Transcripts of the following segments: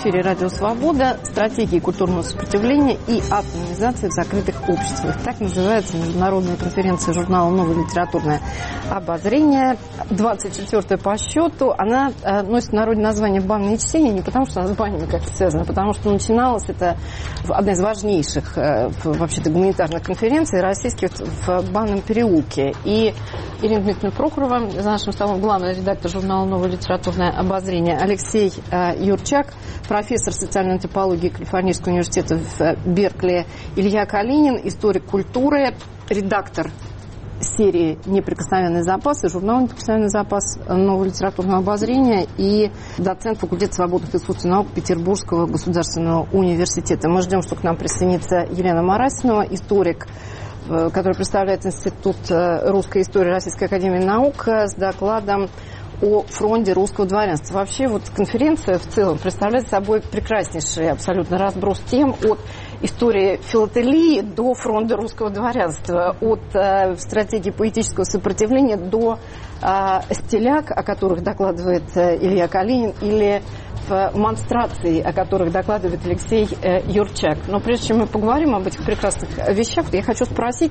эфире «Радио Свобода». Стратегии культурного сопротивления и автономизации в закрытых обществах. Так называется международная конференция журнала «Новое литературное обозрение». 24-я по счету. Она носит в народе название «Банное чтение» не потому, что она с банями как-то связана, а потому что начиналась это одна из важнейших вообще-то гуманитарных конференций российских в Банном переулке. И Ирина Дмитриевна Прохорова, за нашим столом главный редактор журнала «Новое литературное обозрение», Алексей Юрчак, профессор социальной антропологии Калифорнийского университета в Беркли, Илья Калинин, историк культуры, редактор серии «Неприкосновенный запас» и журнала «Неприкосновенный запас» «Нового литературного обозрения» и доцент факультета свободных искусств и наук Петербургского государственного университета. Мы ждем, что к нам присоединится Елена Марасинова, историк, который представляет Институт русской истории Российской академии наук, с докладом о фронте русского дворянства. Вообще вот конференция в целом представляет собой прекраснейший абсолютно разброс тем от истории филателии до фронта русского дворянства, от стратегии поэтического сопротивления до стиляк, о которых докладывает Илья Калинин, или в монстрации, о которых докладывает Алексей Юрчак. Но прежде чем мы поговорим об этих прекрасных вещах, я хочу спросить,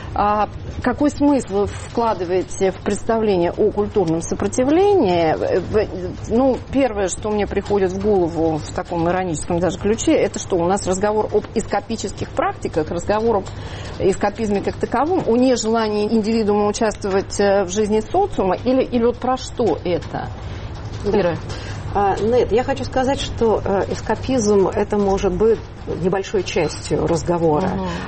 какой смысл вы вкладываете в представление о культурном сопротивлении? Ну, первое, что мне приходит в голову в таком ироническом даже ключе, это что у нас разговор об эскапических практиках, разговор об эскапизме как таковом, о нежелании индивидуума участвовать в жизни социума, или вот про что это? Ира? Нет, я хочу сказать, что эскапизм это может быть небольшой частью разговора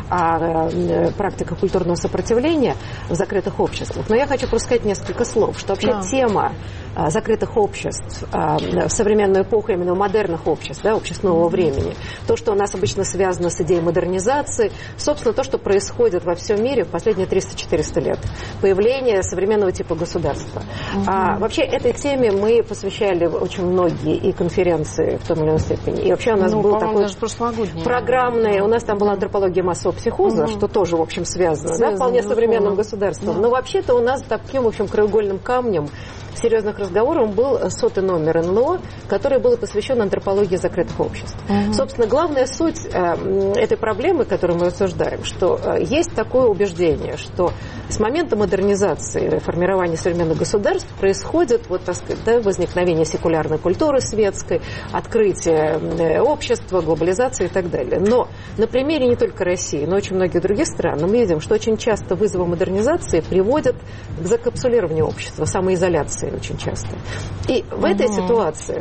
о практиках культурного сопротивления в закрытых обществах. Но я хочу просто сказать несколько слов, что вообще тема закрытых обществ в современную эпоху, именно модерных обществ, да, обществ нового времени, то, что у нас обычно связано с идеей модернизации, собственно, то, что происходит во всем мире в последние 300-400 лет. Появление современного типа государства. Вообще этой теме мы посвящали очень многие и конференции в том или иной степени. И вообще у нас был такой программный, у нас там была антропология массового психоза, что тоже, в общем, связано да, вполне с современным государством. Но вообще-то у нас таким, в общем, краеугольным камнем серьезных разговоров был 100-й номер НЛО, который был посвящен антропологии закрытых обществ. Собственно, главная суть этой проблемы, которую мы обсуждаем, что есть такое убеждение, что с момента модернизации, формирования современных государств происходит вот, так сказать, да, возникновение секулярной культуры светской, открытие общества, глобализация и так далее. Но на примере не только России, но очень многих других стран мы видим, что очень часто вызовы модернизации приводят к закапсулированию общества, самоизоляции очень часто. И в этой ситуации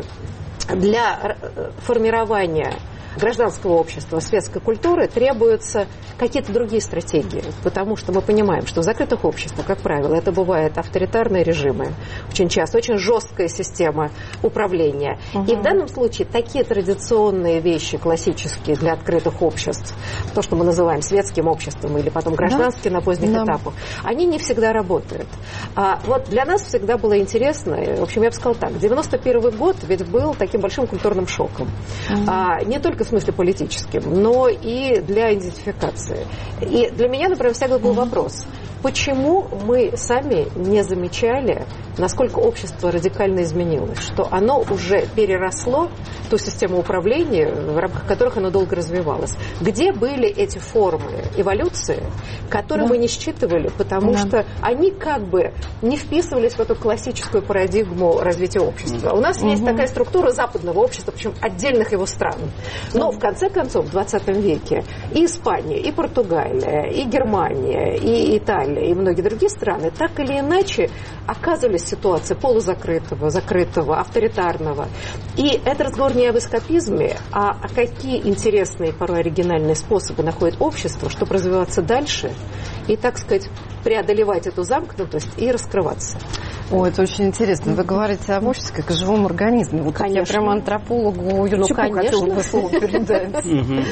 для формирования гражданского общества, светской культуры требуются какие-то другие стратегии, потому что мы понимаем, что в закрытых обществах, как правило, это бывают авторитарные режимы, очень часто, очень жесткая система управления. И в данном случае такие традиционные вещи, классические для открытых обществ, то, что мы называем светским обществом или потом гражданским на поздних этапах, они не всегда работают. Вот для нас всегда было интересно, в общем, я бы сказала так, 91 год ведь был таким большим культурным шоком. Не только в смысле политическим, но и для идентификации. И для меня, например, всегда был вопрос, почему мы сами не замечали, насколько общество радикально изменилось, что оно уже переросло ту систему управления, в рамках которых оно долго развивалось. Где были эти формы эволюции, которые мы не считывали, потому что они как бы не вписывались в эту классическую парадигму развития общества. У нас есть такая структура западного общества, причем отдельных его стран. Но в конце концов в 20 веке и Испания, и Португалия, и Германия, и Италия, и многие другие страны так или иначе оказывались в ситуации полузакрытого, закрытого, авторитарного. И это разговор не об эскапизме, а какие интересные, порой оригинальные способы находит общество, чтобы развиваться дальше и, так сказать, преодолевать эту замкнутость и раскрываться. О, это очень интересно. Вы говорите об обществе как о живом организме. Вот я прямо антропологу Юрчаку хотела бы слово передать.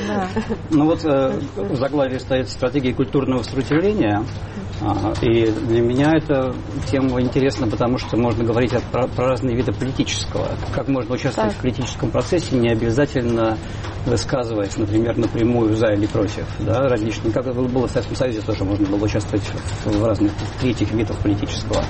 Ну вот в заглавии стоит стратегия культурного сопротивления. И для меня эта тема интересна, потому что можно говорить про разные виды политического. Как можно участвовать в политическом процессе, не обязательно высказываясь, например, напрямую за или против. Да, различные. Как это было в Советском Союзе, тоже можно можно было участвовать в разных третьих видах политического.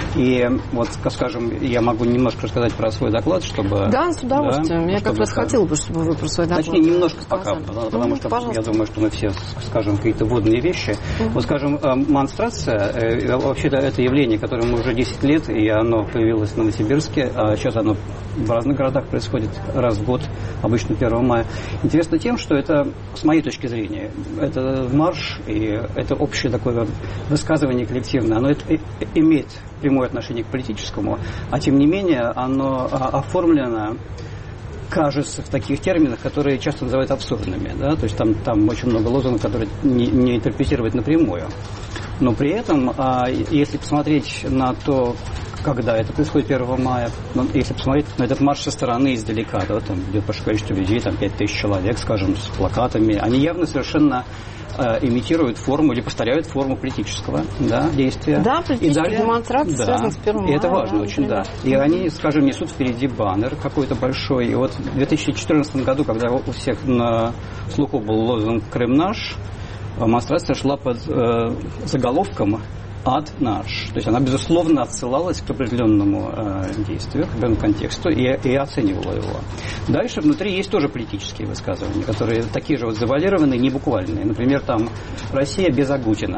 И вот, скажем, я могу немножко рассказать про свой доклад, чтобы... Да, с удовольствием. Я как раз хотела бы, чтобы вы про свой доклад... Точнее, немножко пока, потому что я думаю, что мы все скажем какие-то вводные вещи. Вот, скажем, монстрация, вообще-то это явление, которое мы уже 10 лет, и оно появилось в Новосибирске, а сейчас оно в разных городах происходит раз в год, обычно 1 мая. Интересно тем, что это, с моей точки зрения, это марш, и это общее такое высказывание коллективное, оно имеет прямое отношение к политическому, а тем не менее оно оформлено, кажется, в таких терминах, которые часто называют абсурдными. Да? То есть там очень много лозунгов, которые не интерпретировать напрямую. Но при этом, если посмотреть на то, когда это происходит 1 мая, если посмотреть на этот марш со стороны издалека, да, там идет большое количество людей, там 5000 человек, скажем, с плакатами, они явно совершенно имитируют форму или повторяют форму политического, да, действия. Да, политические демонстрации связаны с 1 мая. И это важно, да, очень, да. И они, скажем, несут впереди баннер какой-то большой. И вот в 2014 году, когда у всех на слуху был лозунг «Крым наш», демонстрация шла под заголовком «Ад наш». То есть она, безусловно, отсылалась к определенному действию, к определенному контексту и оценивала его. Дальше внутри есть тоже политические высказывания, которые такие же вот завуалированные, не буквальные. Например, там «Россия без Агутина».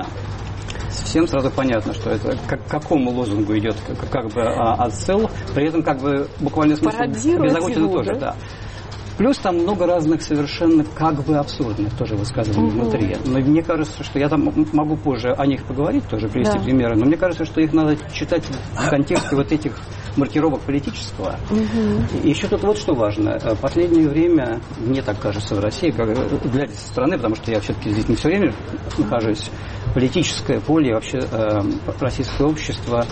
Всем сразу понятно, что это к какому лозунгу идет как бы отсыл, при этом как бы буквально смысл без Агутина тоже, да. Плюс там много разных совершенно как бы абсурдных тоже высказываний внутри. Но мне кажется, что я там могу позже о них поговорить, тоже привести примеры, но мне кажется, что их надо читать в контексте вот этих маркировок политического. И еще тут вот что важно. В последнее время, мне так кажется, в России, глядя со стороны, потому что я все-таки здесь не все время нахожусь, политическое поле, вообще российское общество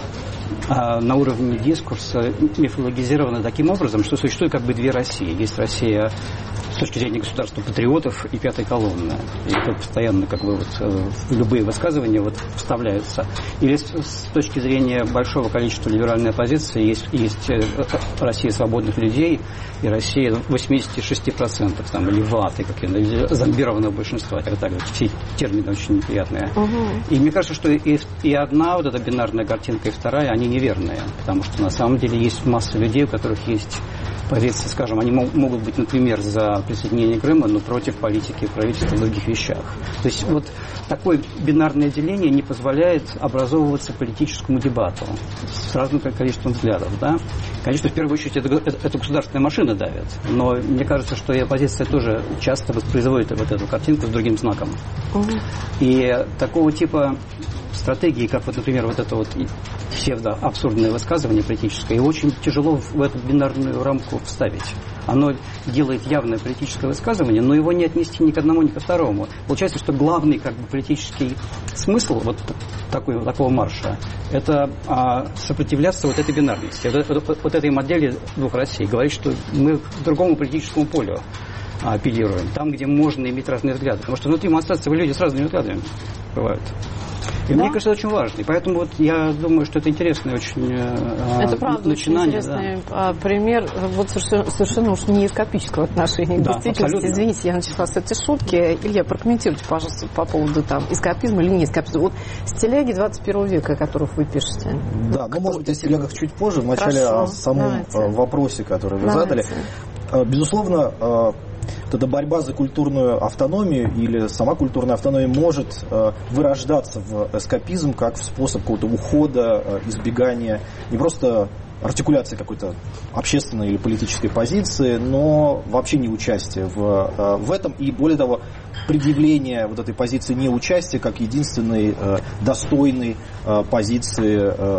на уровне дискурса мифологизировано таким образом, что существует как бы две России. Есть Россия с точки зрения государства патриотов и пятой колонны. И это постоянно как бы вот в любые высказывания вот вставляются. Или с точки зрения большого количества либеральной оппозиции есть Россия свободных людей и Россия 86%, там, или ваты, как я зомбированного большинства, и так далее. Все термины очень неприятные. И мне кажется, что и одна вот эта бинарная картинка, и вторая, они неверные. Потому что на самом деле есть масса людей, у которых есть позиции, скажем, они могут быть, например, за присоединение Крыма, но против политики правительства в других вещах. То есть вот такое бинарное деление не позволяет образовываться политическому дебату с разным количеством взглядов. Да? Конечно, в первую очередь это государственная машина давит, но мне кажется, что и оппозиция тоже часто воспроизводит вот эту картинку с другим знаком. И такого типа стратегии, как вот, например, вот это вот псевдоабсурдное высказывание политическое, и очень тяжело в эту бинарную рамку вставить. Оно делает явное политическое высказывание, но его не отнести ни к одному, ни ко второму. Получается, что главный как бы политический смысл вот такого марша – это сопротивляться вот этой бинарности, вот этой модели двух Россий. Говорить, что мы к другому политическому полю апеллируем, там, где можно иметь разные взгляды. Потому что внутри демонстрации люди с разными взглядами бывают. И мне кажется, это очень важно. И поэтому вот я думаю, что это интересное очень это правда начинание. Очень интересный пример вот совершенно уж не эскапического отношения к действительности. Извините, я начала с этой шутки. Илья, прокомментируйте, пожалуйста, по поводу там эскапизма или не эскапизма. Вот стиляги 21 века, о которых вы пишете. Да, ну, может быть, о стилягах чуть позже. Вначале о самом вопросе, который вы задали. Безусловно, вот эта борьба за культурную автономию или сама культурная автономия может вырождаться в эскапизм как в способ какого-то ухода, избегания, не просто артикуляции какой-то общественной или политической позиции, но вообще не участия в этом. И более того, предъявление вот этой позиции неучастия как единственной достойной позиции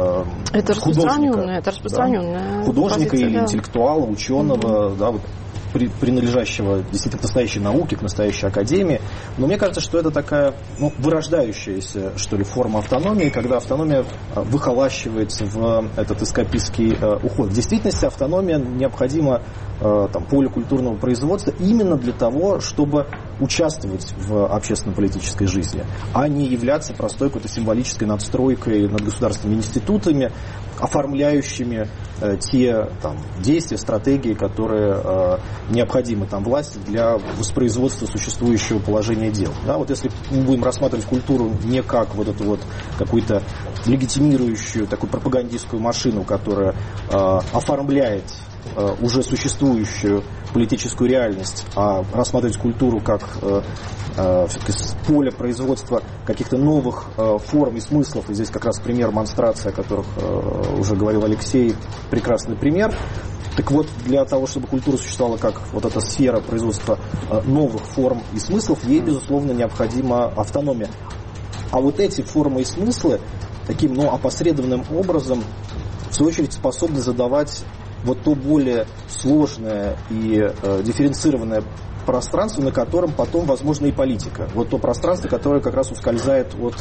художника, художника или интеллектуала, ученого, да, вот, принадлежащего действительно к настоящей науке, к настоящей академии. Но мне кажется, что это такая вырождающаяся, что ли, форма автономии, когда автономия выхолащивается в этот эскапистский уход. В действительности автономия необходима поле культурного производства именно для того, чтобы участвовать в общественно-политической жизни, а не являться простой какой-то символической надстройкой над государственными институтами, оформляющими те действия, стратегии, которые необходимы власти для воспроизводства существующего положения дел. Да, вот если мы будем рассматривать культуру не как вот эту вот какую-то легитимирующую такую пропагандистскую машину, которая оформляет уже существующую политическую реальность, а рассматривать культуру как все-таки поле производства каких-то новых форм и смыслов. И здесь как раз пример монстрации, о которых уже говорил Алексей, прекрасный пример. Так вот, для того, чтобы культура существовала как вот эта сфера производства новых форм и смыслов, ей, безусловно, необходима автономия. А вот эти формы и смыслы таким, опосредованным образом, в свою очередь, способны задавать вот то более сложное и дифференцированное пространство, на котором потом возможна и политика. Вот то пространство, которое как раз ускользает от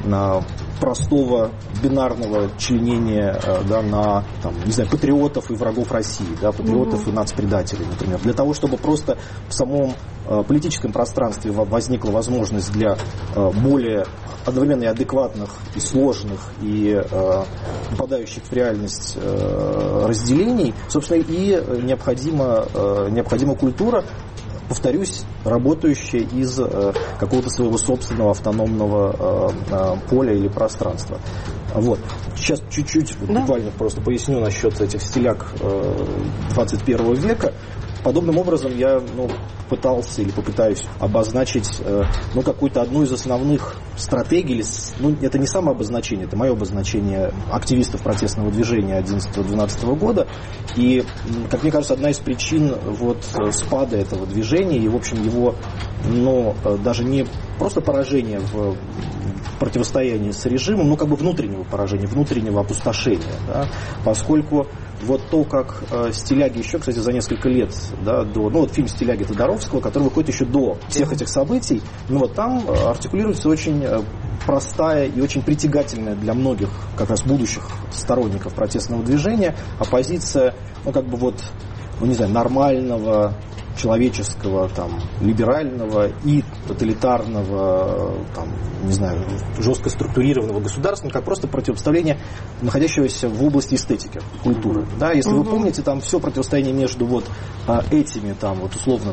простого бинарного членения на патриотов и врагов России, патриотов и нацпредателей, например. Для того, чтобы просто в самом политическом пространстве возникла возможность для более одновременно и адекватных, и сложных, и попадающих в реальность разделений, собственно, и необходима культура, повторюсь, работающая из какого-то своего собственного автономного поля или пространства. Вот. Сейчас чуть-чуть, буквально просто поясню насчет этих стиляг 21 века. Подобным образом я пытался или попытаюсь обозначить какую-то одну из основных стратегий. Это не самообозначение, это мое обозначение активистов протестного движения 11-12 года. И, как мне кажется, одна из причин спада этого движения и, в общем, его даже не просто поражение в противостоянии с режимом, внутреннего поражения, внутреннего опустошения. Да? Поскольку то, как стиляги еще, кстати, за несколько лет до... фильм «Стиляги» Тодоровского, который выходит еще до всех этих событий, там артикулируется очень простая и очень притягательная для многих как раз будущих сторонников протестного движения оппозиция, нормального, человеческого, либерального и тоталитарного, жестко структурированного государства, как просто противопоставление находящегося в области эстетики, культуры. Да, если вы помните, все противостояние между этими, условно,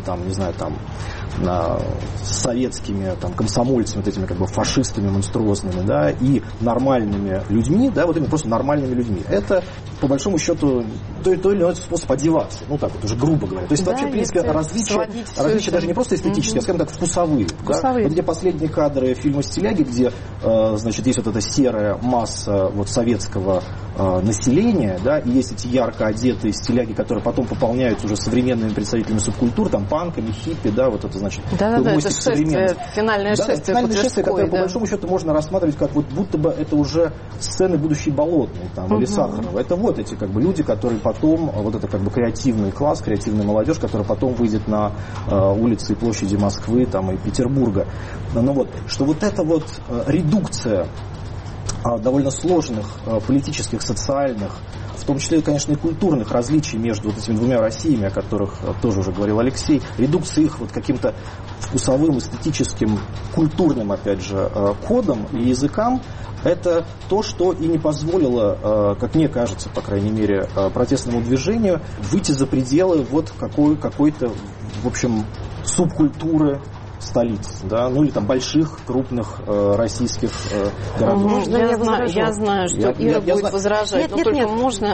советскими советскими этими фашистами монструозными, и нормальными людьми, именно просто нормальными людьми. Это, по большому счету, то или иной способ одеваться, уже грубо говоря. То есть вообще, в принципе, различия даже не просто эстетические, а, скажем так, вкусовые. Да? Вот где последние кадры фильма «Стиляги», где, есть эта серая масса советского населения, и есть эти ярко одетые стиляги, которые потом пополняются уже современными представителями субкультур, панками, хиппи, это это шествие, финальное шествие, которое, по большому счету, можно рассматривать как будто бы это уже сцены будущей Болотной или Сахарова. Это эти люди, которые потом, это креативный класс, креативная молодежь, которая потом выйдет на улицы и площади Москвы и Петербурга. Что эта редукция довольно сложных политических, социальных, в том числе, конечно, и культурных различий между этими двумя Россиями, о которых тоже уже говорил Алексей, редукция их каким-то вкусовым, эстетическим, культурным, опять же, кодом и языкам, это то, что и не позволило, как мне кажется, по крайней мере, протестному движению выйти за пределы какой-то, в общем, субкультуры столиц, или больших, крупных российских городов. Я знаю, что Ира будет возражать, но только можно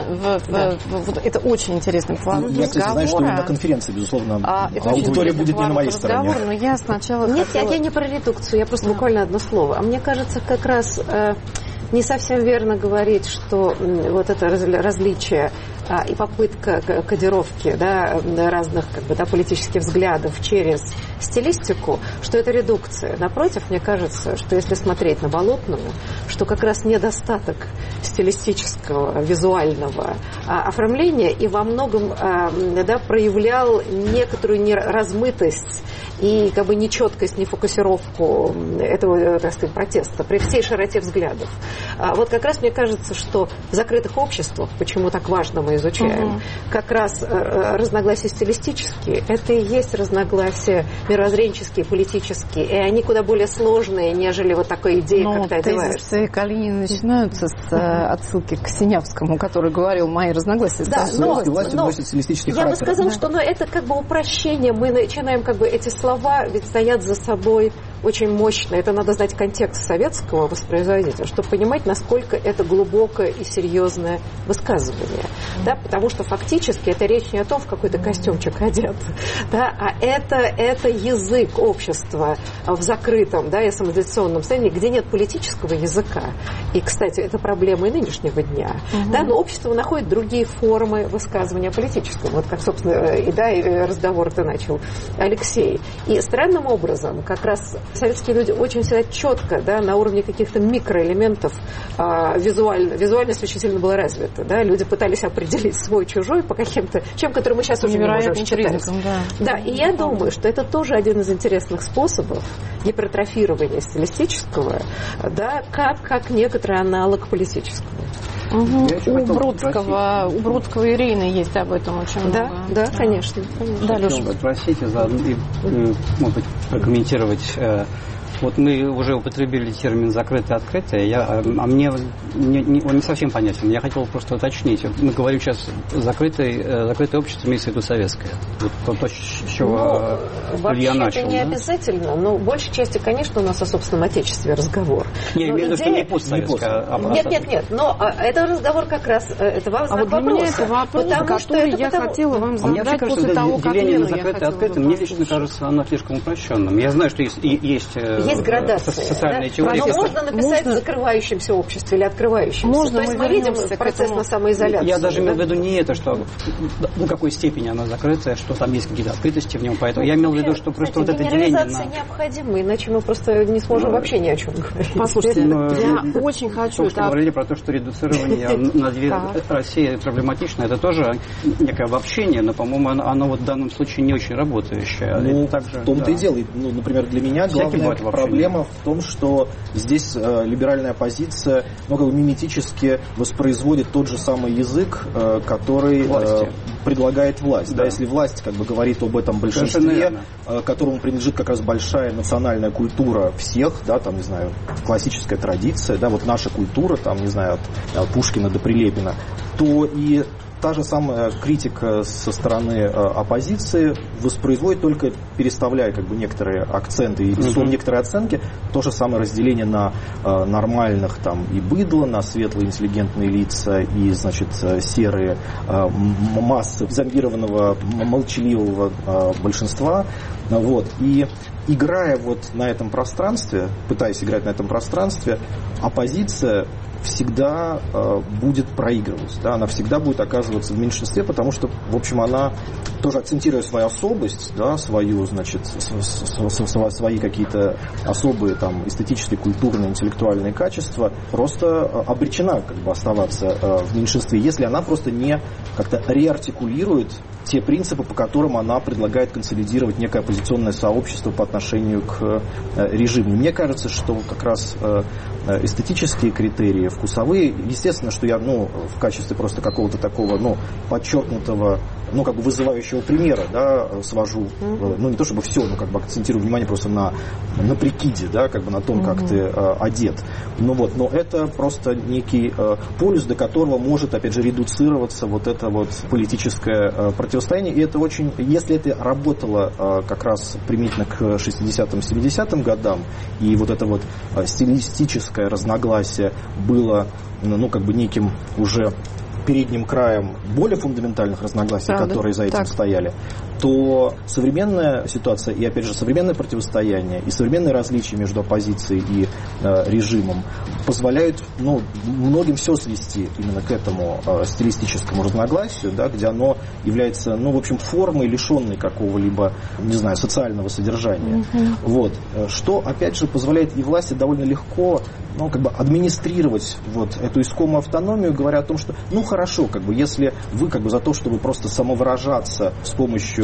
это очень интересный план разговора. Я, кстати, знаю, что на конференции, безусловно, аудитория будет не на моей стороне. Но я сначала я не про редукцию, я просто буквально одно слово. А мне кажется, как раз не совсем верно говорить, что это различие и попытка кодировки разных политических взглядов через стилистику, что это редукция. Напротив, мне кажется, что если смотреть на Болотную, что как раз недостаток стилистического, визуального оформления и во многом проявлял некоторую размытость и как бы нечеткость, нефокусировку этого, так сказать, протеста при всей широте взглядов. Вот как раз мне кажется, что в закрытых обществах, почему так важно мы изучаем, как раз разногласия стилистические, это и есть разногласия мировоззренческие, политические, и они куда более сложные, нежели вот такой идеи, как ты одеваешься. Тезисы Калинина начинаются с отсылки к Синявскому, который говорил: мои разногласия. Да, но стилистический я характер. бы сказала, что это как бы упрощение. Мы начинаем как бы эти слова, ведь стоят за собой очень мощно. Это надо знать контекст советского воспроизводителя, чтобы понимать, насколько это глубокое и серьезное высказывание. Да, потому что фактически это речь не о том, в какой-то костюмчик одет, да, а это язык общества в закрытом, да, и самоизоляционном состоянии, где нет политического языка. И, кстати, это проблема и нынешнего дня. Да, но общество находит другие формы высказывания политического. Вот как, собственно, и разговор ты начал, Алексей. И странным образом как раз советские люди очень всегда четко, да, на уровне каких-то микроэлементов визуальность очень сильно была развита. Да? Люди пытались определить свой-чужой по каким-то чем, которые мы сейчас уже не можем считать. Да, и я думаю, что это тоже один из интересных способов гипертрофирования стилистического, да, как некоторый аналог политического. У Бродского и Рейна есть об этом очень много. Да, конечно. Да, Леша, попросить и, может быть, прокомментировать. Вот мы уже употребили термин «закрытое» и «открытое», мне он не совсем понятен. Я хотел просто уточнить. Мы говорим сейчас закрытое общество, имеется в виду советское. Вот то, с чего Илья начал. Это не обязательно, но в большей части, конечно, у нас о собственном отечестве разговор. Я имею в виду, что не постсоветское. Нет. Но это разговор как раз, это важный вопрос. А вот для меня это вопрос, который я хотела вам задать после того, как деление на закрытое и открытое, мне лично кажется, оно слишком упрощенным. Я знаю, что есть градация. Социальные теории. Но можно написать в закрывающемся обществе или открывающемся. То есть мы видим процесс на самоизоляции. Я даже имел в виду не это, что в какой степени оно закрытое, что там есть какие-то открытости в нем. Поэтому я имел в виду, что просто вот это деление на... Генерализация необходима, иначе мы просто не сможем вообще ни о чем говорить. Послушайте, я очень хочу... Вы говорили про то, что редуцирование на две России проблематично. Это тоже некое обобщение, но, по-моему, оно вот в данном случае не очень работающее. Ну, в том-то и дело. Например, для меня главная проблема в том, что здесь либеральная оппозиция миметически воспроизводит тот же самый язык, который предлагает власть. Да, если власть говорит об этом большинстве, которому принадлежит как раз большая национальная культура всех, да, там, не знаю, классическая традиция, да, вот наша культура, там, не знаю, от Пушкина до Прилепина, то и та же самая критика со стороны оппозиции воспроизводит, только переставляя некоторые акценты и некоторые оценки, то же самое разделение на нормальных там и быдло, на светлые интеллигентные лица и, значит, серые массы зомбированного молчаливого большинства. Вот. И играя вот на этом пространстве, пытаясь играть на этом пространстве, оппозиция всегда будет проигрывать, да, она всегда будет оказываться в меньшинстве, потому что, в общем, она тоже акцентируя свою особость, да, свою, значит, свои какие-то особые там эстетические, культурные, интеллектуальные качества, просто обречена оставаться в меньшинстве, если она просто не как-то реартикулирует те принципы, по которым она предлагает консолидировать некое оппозиционное сообщество по отношению к режиму. Мне кажется, что как раз эстетические критерии, вкусовые, естественно, что я, в качестве просто какого-то такого, подчеркнутого, вызывающего примера, да, свожу, не то чтобы все, акцентирую внимание просто на прикиде, да, на том, как ты одет. Но это просто некий полюс, до которого может, опять же, редуцироваться вот это вот политическое противостояние. И это очень, если это работало как раз примитивно к 60-м, 70-м годам, и вот это вот стилистическое разногласие было, неким уже передним краем более фундаментальных разногласий, которые за этим стояли, то современная ситуация и, опять же, современное противостояние и современные различия между оппозицией и режимом позволяют многим все свести именно к этому стилистическому разногласию, да, где оно является, в общем, формой, лишенной какого-либо, не знаю, социального содержания. Вот. Что, опять же, позволяет и власти довольно легко администрировать вот эту искомую автономию, говоря о том, что, хорошо, если вы за то, чтобы просто самовыражаться с помощью,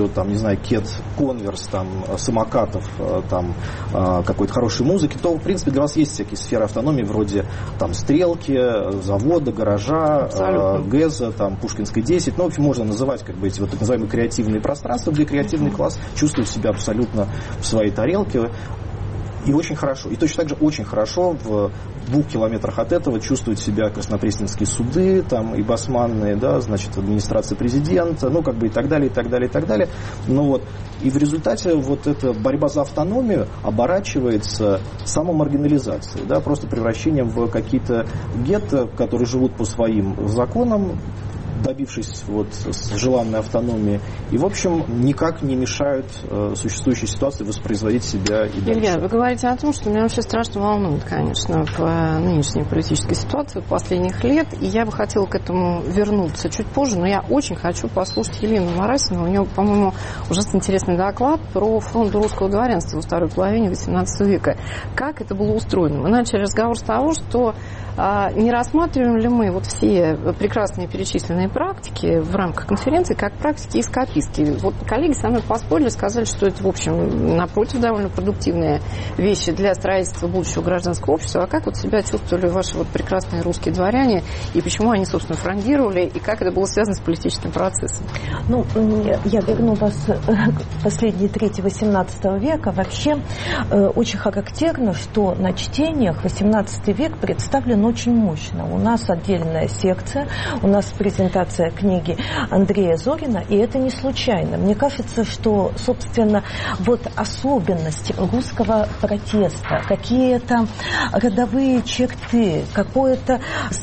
там, не знаю, кед, конверс, там, самокатов, там, какой-то хорошей музыки, то, в принципе, для вас есть всякие сферы автономии, вроде там стрелки, завода, гаража, ГЭЗа, там, Пушкинской 10. Ну, в общем, можно называть как бы эти вот так называемые креативные пространства, где креативный класс чувствует себя абсолютно в своей тарелке. И очень хорошо. И точно так же очень хорошо в 2 километрах от этого чувствуют себя краснопресненские суды, там, и басманные, да, значит, администрация президента, ну, как бы и так далее, и так далее, и так далее. Ну, вот. И в результате вот эта борьба за автономию оборачивается самомаргинализацией, да, просто превращением в какие-то гетто, которые живут по своим законам, добившись вот желанной автономии, и, в общем, никак не мешают существующей ситуации воспроизводить себя и дальше. Илья, вы говорите о том, что меня вообще страшно волнует, конечно, в нынешней политической ситуации последних лет, и я бы хотела к этому вернуться чуть позже, но я очень хочу послушать Елену Марасину. У нее, по-моему, ужасно интересный доклад про фронт русского дворянства во второй половине XVIII века. Как это было устроено? Мы начали разговор с того, что не рассматриваем ли мы вот все прекрасные перечисленные практики в рамках конференции как практики эскапистские. Вот коллеги со мной поспорили, сказали, что это, в общем, напротив, довольно продуктивные вещи для строительства будущего гражданского общества. А как вот себя чувствовали ваши вот прекрасные русские дворяне, и почему они, собственно, фрондировали, и как это было связано с политическим процессом? Ну, я верну вас к последней трети XVIII века. Вообще, очень характерно, что на чтениях XVIII век представлен очень мощно. У нас отдельная секция, у нас презентация книги Андрея Зорина, и это не случайно. Мне кажется, что, собственно, вот особенности русского протеста, какие-то родовые черты, какое-то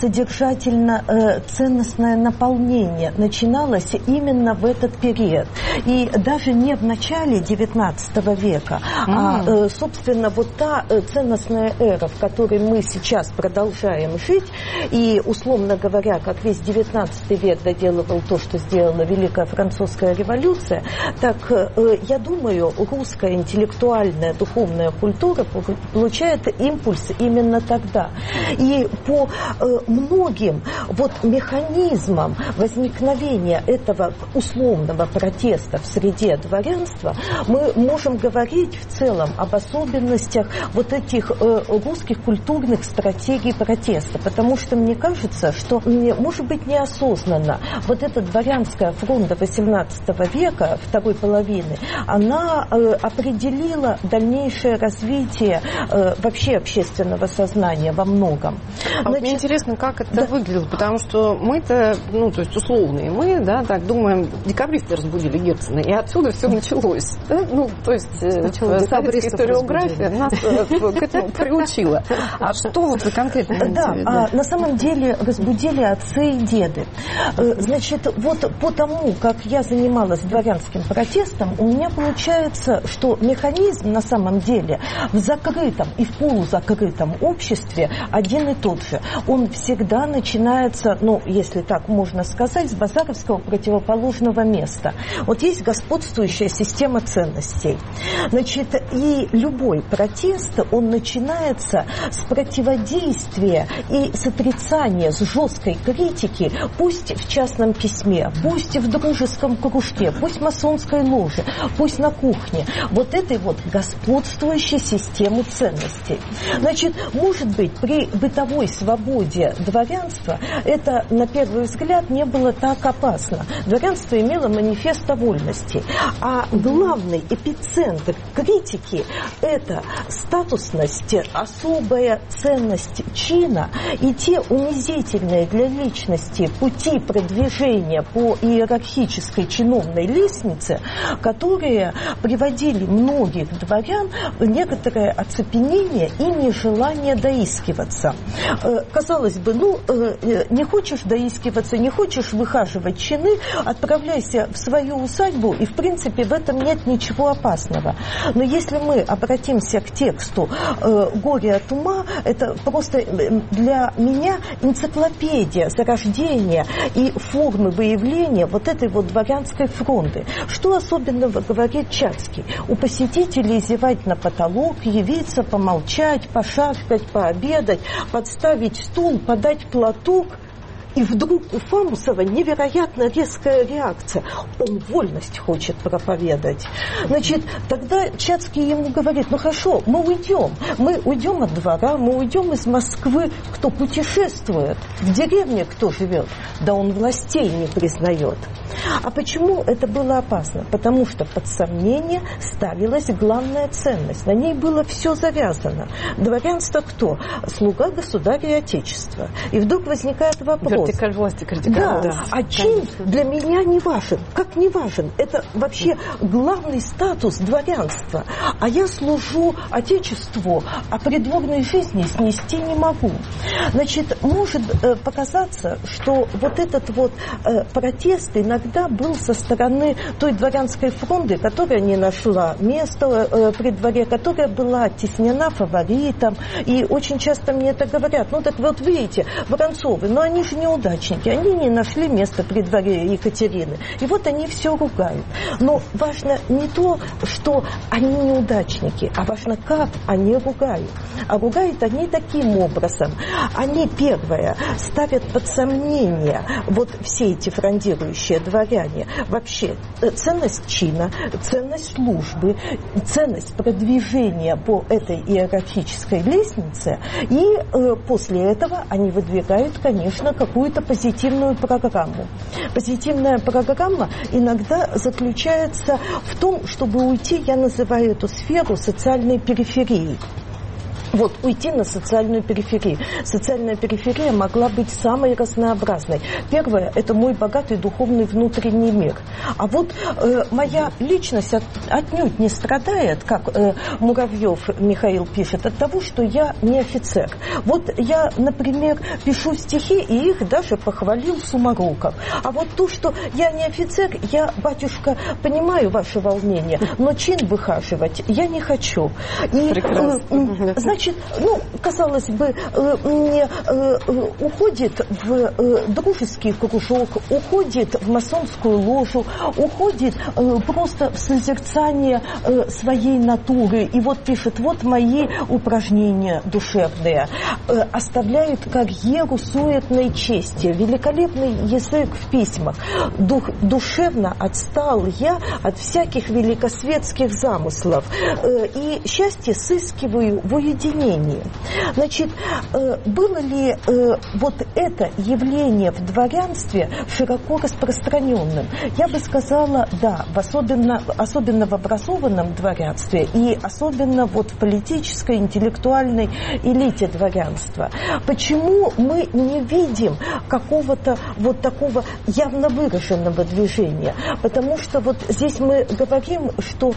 содержательно-ценностное наполнение начиналось именно в этот период. И даже не в начале XIX века, а, собственно, вот та ценностная эра, в которой мы сейчас продолжаем жить, и, условно говоря, как весь XIX век доделывал то, что сделала Великая Французская революция, так, я думаю, русская интеллектуальная, духовная культура получает импульс именно тогда. И по многим вот механизмам возникновения этого условного протеста в среде дворянства мы можем говорить в целом об особенностях вот этих русских культурных стратегий протеста. Потому что мне кажется, что, может быть, неосознанно вот эта дворянская фронта XVIII века, второй половины, она определила дальнейшее развитие вообще общественного сознания во многом. Значит, мне интересно, как это выглядело, потому что мы-то, ну, то есть условные мы, да, так думаем, декабристы разбудили Герцена, и отсюда все началось. Да? Ну, то есть советская историография нас к этому приучила. А что вот вы конкретно? Да, на самом деле разбудили отцы и деды. Значит, вот по тому, как я занималась дворянским протестом, у меня получается, что механизм на самом деле в закрытом и в полузакрытом обществе один и тот же. Он всегда начинается, ну, если так можно сказать, с базаровского противоположного места. Вот есть господствующая система ценностей. Значит, и любой протест, он начинается с противодействия и с отрицания, с жесткой критики, пусть в частном письме, пусть в дружеском кружке, пусть в масонской ложе, пусть на кухне, вот этой вот господствующей системы ценностей. Значит, может быть, при бытовой свободе дворянства это, на первый взгляд, не было так опасно. Дворянство имело манифест о вольности. А главный эпицентр критики – это статусность, особая ценность чина и те унизительные для личности пути продвижения по иерархической чиновной лестнице, которые приводили многих дворян в некоторое оцепенение и нежелание доискиваться. Казалось бы, ну, не хочешь доискиваться, не хочешь выхаживать чины, отправляйся в свою усадьбу, и, в принципе, в этом нет ничего опасного. Но если мы обратимся к тексту «Горе от ума», это просто для меня энциклопедия зарождения и формы выявления вот этой вот дворянской фронты. Что особенного говорит Чацкий? У посетителей зевать на потолок, явиться, помолчать, пошаркать, пообедать, подставить стул, подать платок. И вдруг у Фамусова невероятно резкая реакция. Он вольность хочет проповедовать. Значит, тогда Чацкий ему говорит, ну хорошо, мы уйдем от двора, мы уйдем из Москвы. Кто путешествует? В деревне кто живет? Да он властей не признает. А почему это было опасно? Потому что под сомнение ставилась главная ценность. На ней было все завязано. Дворянство кто? Слуга государя и отечества. И вдруг возникает вопрос. Вертикаль власти, да. А чин для меня не важен. Как не важен? Это вообще главный статус дворянства. А я служу отечеству, а придворной жизни снести не могу. Значит, может показаться, что вот этот вот протест иногда был со стороны той дворянской фронты, которая не нашла места при дворе, которая была оттеснена фаворитом. И очень часто мне это говорят. Ну так вот видите, Воронцовы, но они же неудачники, они не нашли места при дворе Екатерины. И вот они все ругают. Но важно не то, что они неудачники, а важно, как они ругают. А ругают они таким образом. Они, первое, ставят под сомнение вот все эти фрондирующие дворяне. Вообще, ценность чина, ценность службы, ценность продвижения по этой иерархической лестнице. И после этого они выдвигают, конечно, какую-то позитивную программу. Позитивная программа иногда заключается в том, чтобы уйти, я называю эту сферу социальной периферии. Вот, уйти на социальную периферию. Социальная периферия могла быть самой разнообразной. Первое, это мой богатый духовный внутренний мир. А вот моя личность отнюдь не страдает, как Муравьев Михаил пишет, от того, что я не офицер. Вот я, например, пишу стихи, и их даже похвалил Сумароков. А вот то, что я не офицер, я, батюшка, понимаю ваше волнение, но чин выхаживать я не хочу. И, значит, ну, казалось бы, не уходит в дружеский кружок, уходит в масонскую ложу, уходит просто в созерцание своей натуры. И вот пишет, вот мои упражнения душевные. Оставляет карьеру суетной чести. Великолепный язык в письмах. Душевно отстал я от всяких великосветских замыслов. И счастье сыскиваю в уединении. Значит, было ли вот это явление в дворянстве широко распространенным? Я бы сказала, да, особенно в образованном дворянстве и особенно вот в политической, интеллектуальной элите дворянства. Почему мы не видим какого-то вот такого явно выраженного движения? Потому что вот здесь мы говорим, что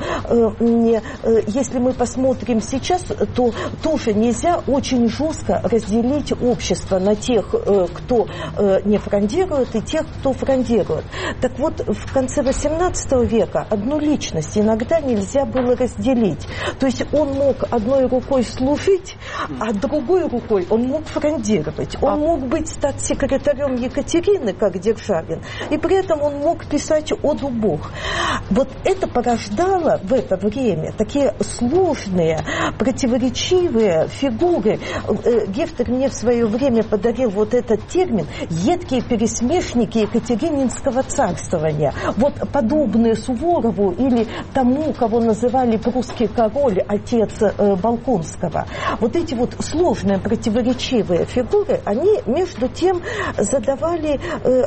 если мы посмотрим сейчас, то тоже нельзя очень жестко разделить общество на тех, кто не фрондирует, и тех, кто фрондирует. Так вот, в конце XVIII века одну личность иногда нельзя было разделить. То есть он мог одной рукой служить, а другой рукой он мог фрондировать. Он мог быть статс-секретарем Екатерины, как Державин, и при этом он мог писать «Оду Бог». Вот это порождало в это время такие сложные, противоречивые фигуры. Гефтер мне в свое время подарил вот этот термин «едкие пересмешники Екатерининского царствования». Вот подобные Суворову или тому, кого называли прусский король, отец Болконского. Вот эти вот сложные, противоречивые фигуры, они между тем задавали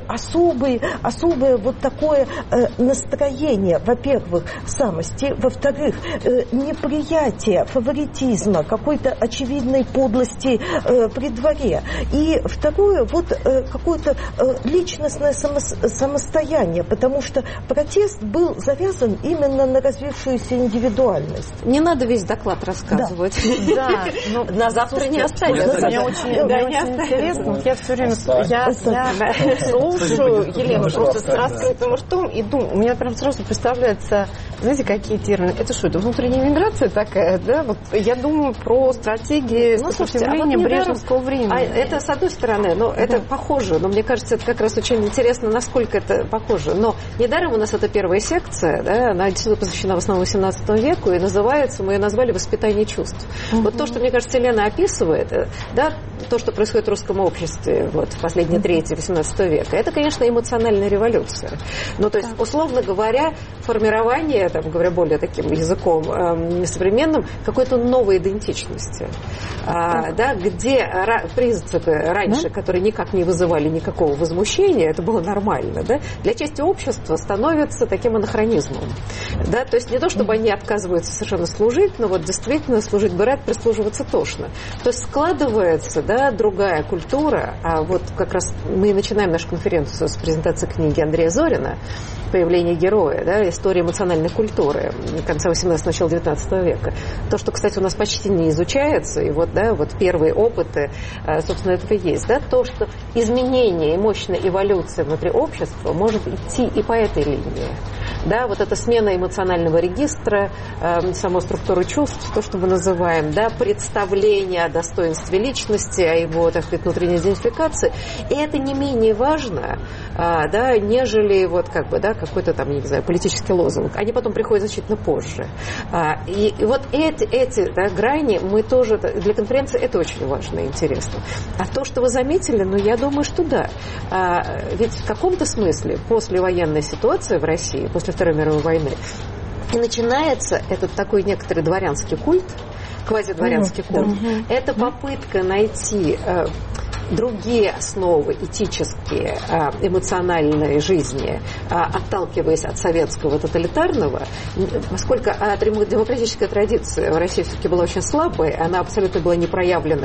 особое вот такое настроение, во-первых, самости, во-вторых, неприятие, фаворитизма, какой-то очевидной подлости при дворе. И второе, вот какое-то личностное самостояние, потому что протест был завязан именно на развившуюся индивидуальность. Не надо весь доклад рассказывать. Да, на завтра не останется. Мне очень интересно. Я все время слушаю Елену просто с раскрытым ртом и думаю, у меня прям сразу представляется, знаете, какие термины. Это что, это внутренняя миграция такая, да? Вот я думаю про стратегии сопротивления брежневского времени. Это с одной стороны, но это похоже. Но мне кажется, это как раз очень интересно, насколько это похоже. Но недаром у нас это первая секция, да, она действительно посвящена в основном XVIII веку, и называется, мы ее назвали «Воспитание чувств». Вот то, что, мне кажется, Лена описывает, да, то, что происходит в русском обществе вот, в последние трети XVIII века, это, конечно, эмоциональная революция. Ну, то есть, условно говоря, формирование, там, говоря более таким языком современным, какой-то новой идентичности, да, где принципы раньше, которые никак не вызывали никакого возмущения, это было нормально, да, для части общества становятся таким анахронизмом. Да, то есть не то, чтобы они отказываются совершенно служить, но вот действительно служить бы рад, прислуживаться тошно. То есть складывается, да, другая культура, а вот как раз мы и начинаем нашу конференцию с презентации книги Андрея Зорина «Появление героя», да, история эмоциональной культуры конца 18-го, начала 19 века. То, что, кстати, у нас почти не изучается, и вот, да, вот первые опыты, собственно, этого есть, да, то, что изменение и мощная эволюция внутри общества может идти и по этой линии. Да, вот эта смена эмоционального регистра, самой структуры чувств, то, что мы называем, да, представление о достоинстве личности, о его, так сказать, внутренней идентификации. И это не менее важно, да, нежели вот, как бы, да, какой-то там, не знаю, политический лозунг. Они потом приходят значительно позже. И вот эти да, грани мы тоже, для конференции это очень важно и интересно. А то, что вы заметили, ну, я думаю, что да. Ведь в каком-то смысле послевоенная ситуация в России, после Второй мировой войны, и начинается этот такой некоторый дворянский культ, квазидворянский культ. Это попытка найти другие основы этические, эмоциональной жизни, отталкиваясь от советского тоталитарного, поскольку демократическая традиция в России все-таки была очень слабая, она абсолютно была не проявлена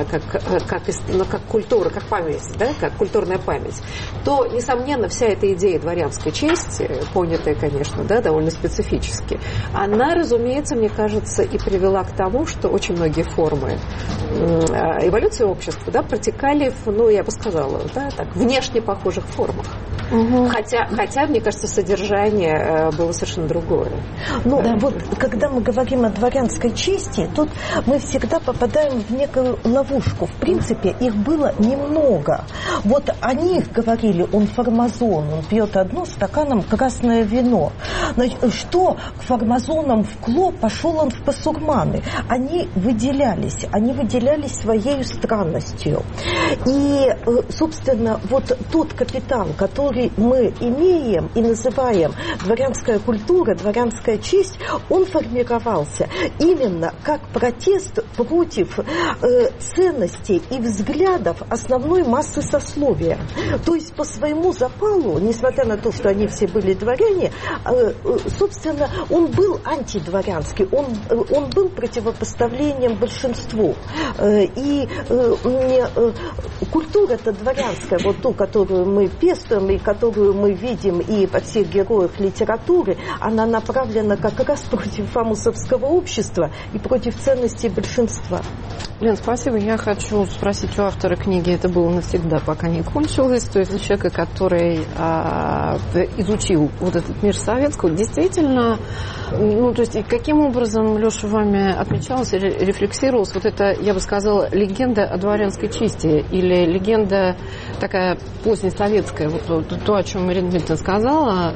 как культура, как память, да, как культурная память, то, несомненно, вся эта идея дворянской чести, понятая, конечно, да, довольно специфически, она, разумеется, мне кажется, и привела к тому, что очень многие формы эволюции общества, да, протекали в, ну, я бы сказала, да, так, внешне похожих формах. Хотя, мне кажется, содержание было совершенно другое. Ну, да. Вот, когда мы говорим о дворянской чести, тут мы всегда попадаем в некую ловушку. В принципе, их было немного. Вот о них говорили, он фармазон, он пьет одно стаканом красное вино. Значит, что к фармазонам в клуб пошел он в басурманы? Они выделялись своей странностью. И, собственно, вот тот капитал, который мы имеем и называем дворянская культура, дворянская честь, он формировался именно как протест против ценностей и взглядов основной массы сословия. То есть по своему запалу, несмотря на то, что они все были дворяне, собственно, он был антидворянский, он был противопоставлением большинству. И культура-то дворянская, вот ту, которую мы пестуем и которую мы видим и во всех героях литературы, она направлена как раз против фамусовского общества и против ценностей большинства. Лен, спасибо. Я хочу спросить у автора книги «Это было навсегда, пока не кончилось», то есть человека, который изучил вот этот мир советского, действительно, ну, то есть каким образом, Леша, вами отмечалась и рефлексировалась вот эта, я бы сказала, легенда о дворянской чести или легенда такая позднесоветская, вот то, о чем Марина Дмитриевна сказала,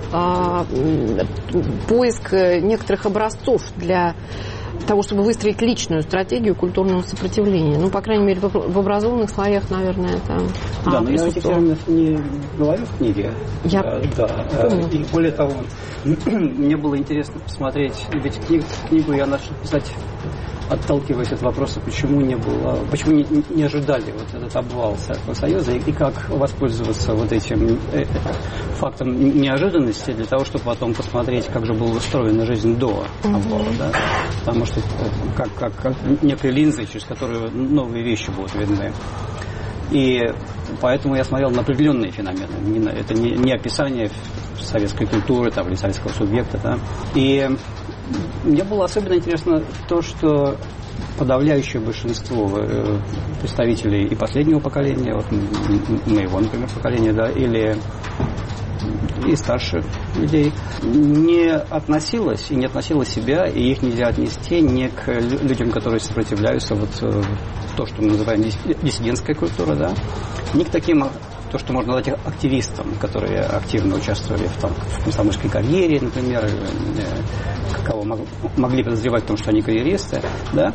поиск некоторых образцов для того, чтобы выстроить личную стратегию культурного сопротивления. Ну, по крайней мере, в образованных слоях, наверное, это да, но я этих терминов не говорю в книге. И более того, мне было интересно посмотреть, ведь книгу я начал писать, отталкиваясь от вопроса, почему не ожидали вот этот обвал Советского Союза и как воспользоваться вот этим фактом неожиданности для того, чтобы потом посмотреть, как же была устроена жизнь до обвала, да? Потому что как некая линза, через которую новые вещи будут видны. И поэтому я смотрел на определенные феномены. Это не описание советской культуры там, или советского субъекта. Да? И мне было особенно интересно то, что подавляющее большинство представителей и последнего поколения, вот моего, например, поколения, да, или и старше людей, не относилось и не относило себя, и их нельзя отнести не к людям, которые сопротивляются, вот то, что мы называем диссидентская культура, да, не к таким, то, что можно назвать активистам, которые активно участвовали в комсомольской карьере, например, кого могли подозревать в том, что они карьеристы, да,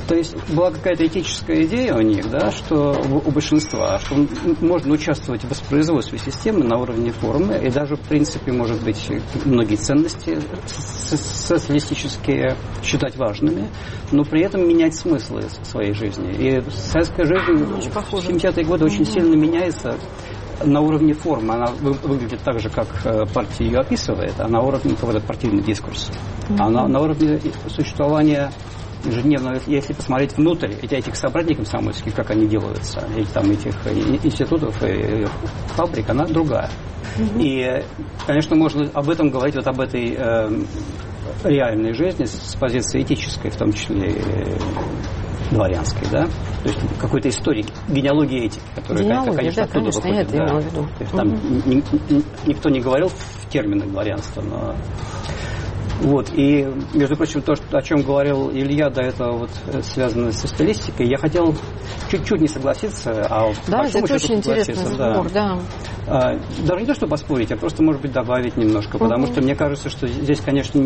То есть была какая-то этическая идея у них, да, что у большинства, что можно участвовать в воспроизводстве системы на уровне формы, и даже, в принципе, может быть, многие ценности социалистические считать важными, но при этом менять смыслы своей жизни. И советская жизнь в 70-е годы очень сильно меняется на уровне формы. Она выглядит так же, как партия ее описывает, а на уровне какого-то партийный дискурс. А на уровне существования ежедневно, если посмотреть внутрь этих собраний комсомольских, как они делаются, этих институтов и фабрик, она другая. И, конечно, можно об этом говорить, вот об этой реальной жизни с позиции этической, в том числе дворянской, да? То есть какой-то истории, генеалогии этики, которая, конечно, оттуда выходит. Я это имела в виду. То есть там никто не говорил в терминах дворянства, но... Вот, и, между прочим, то, о чем говорил Илья до этого, вот, связано со стилистикой, я хотел чуть-чуть не согласиться, а да, это очень интересный разговор, да. Даже не то, чтобы поспорить, а просто, может быть, добавить немножко, потому что мне кажется, что здесь, конечно,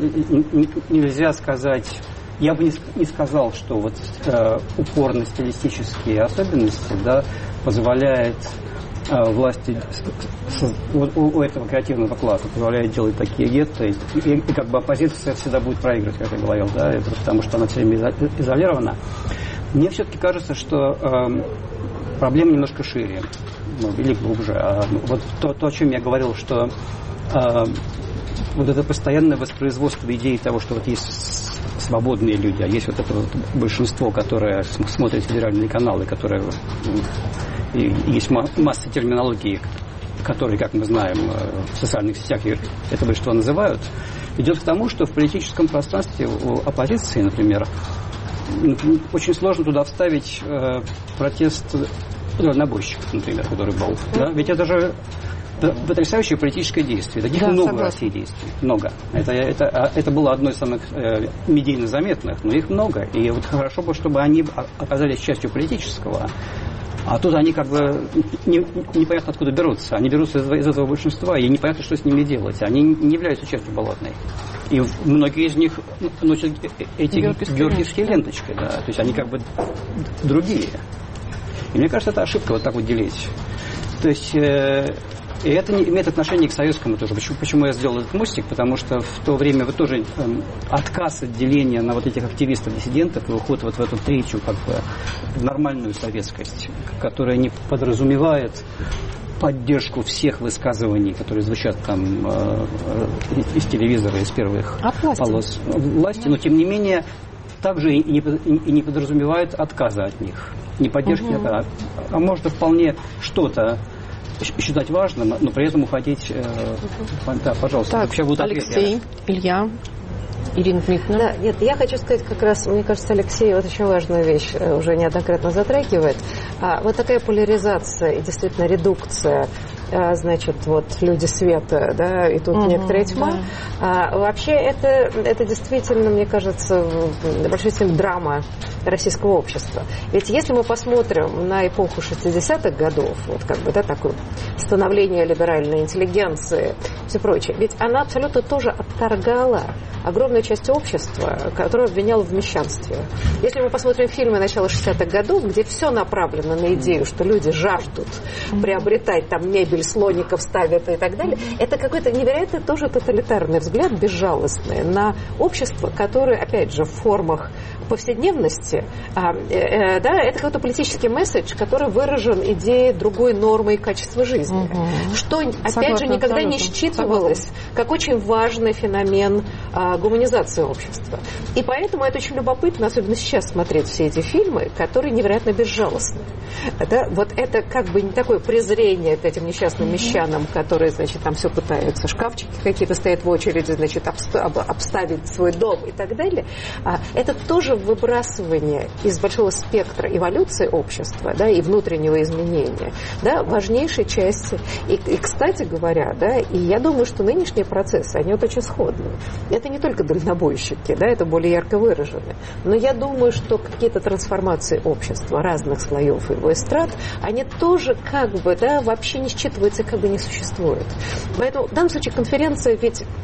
нельзя сказать... Я бы не сказал, что вот упор на стилистические особенности, да, позволяет власти у этого креативного класса позволяет делать такие гетто, и как бы оппозиция всегда будет проигрывать, как я говорил, да, потому что она все время изолирована. Мне все-таки кажется, что проблема немножко шире, или глубже. Вот то, о чем я говорил, что вот это постоянное воспроизводство идеи того, что вот есть свободные люди, а есть вот это вот большинство, которое смотрит федеральные каналы, которое... И есть масса терминологии, которые, как мы знаем, в социальных сетях это большинство называют, идет к тому, что в политическом пространстве у оппозиции, например, очень сложно туда вставить протест дальнобойщиков, например, который был. Да? Ведь это же потрясающее политическое действие. Таких много в России действий. Много. Это было одно из самых медийно заметных, но их много. И вот хорошо бы, чтобы они оказались частью политического. А тут они как бы непонятно откуда берутся. Они берутся из этого большинства, и непонятно, что с ними делать. Они не являются частью болотной. И многие из них носят эти георгиевские ленточки. Да? То есть они как бы другие. И мне кажется, это ошибка вот так вот делить. То есть... И это не имеет отношения к советскому тоже. Почему я сделал этот мостик? Потому что в то время вот тоже отказ от деления на вот этих активистов-диссидентов и уход вот в эту третью как бы нормальную советскость, которая не подразумевает поддержку всех высказываний, которые звучат там из телевизора, из первых полос власти, но тем не менее также и не подразумевает отказа от них, не поддержки, а может вполне что-то считать важным, но при этом уходить... Да, пожалуйста. Так, вообще будут Алексей, Илья, Ирина Дмитриевна. Да, нет, я хочу сказать как раз, мне кажется, Алексей вот очень важную вещь уже неоднократно затрагивает. Вот такая поляризация и действительно редукция, значит, вот люди света, да, и тут некоторая тьма. Да. Вообще это действительно, мне кажется, в большой степени драма российского общества. Ведь если мы посмотрим на эпоху 60-х годов, вот как бы, да, такое становление либеральной интеллигенции, все прочее, ведь она абсолютно тоже отторгала огромную часть общества, которую обвиняла в мещанстве. Если мы посмотрим фильмы начала 60-х годов, где все направлено на идею, что люди жаждут приобретать там мебель, слоников ставят и так далее, это какой-то невероятный тоже тоталитарный взгляд, безжалостный, на общество, которое, опять же, в формах повседневности, да, это какой-то политический месседж, который выражен идеей другой нормы и качества жизни, что, опять же, никогда не считывалось как очень важный феномен гуманизации общества. И поэтому это очень любопытно, особенно сейчас смотреть все эти фильмы, которые невероятно безжалостны. Да? Вот это как бы не такое презрение к этим несчастным мещанам, которые, значит, там все пытаются, шкафчики какие-то стоят в очереди, значит, обставить свой дом и так далее. Это тоже выбрасывание из большого спектра эволюции общества, да, и внутреннего изменения, да, важнейшей части. И, кстати говоря, да, и я думаю, что нынешние процессы, они вот очень сходные. Это не только дальнобойщики, да, это более ярко выражены. Но я думаю, что какие-то трансформации общества разных слоев его эстрад, они тоже как бы, да, вообще не считываются, как бы не существуют. Поэтому в данном случае конференция ведь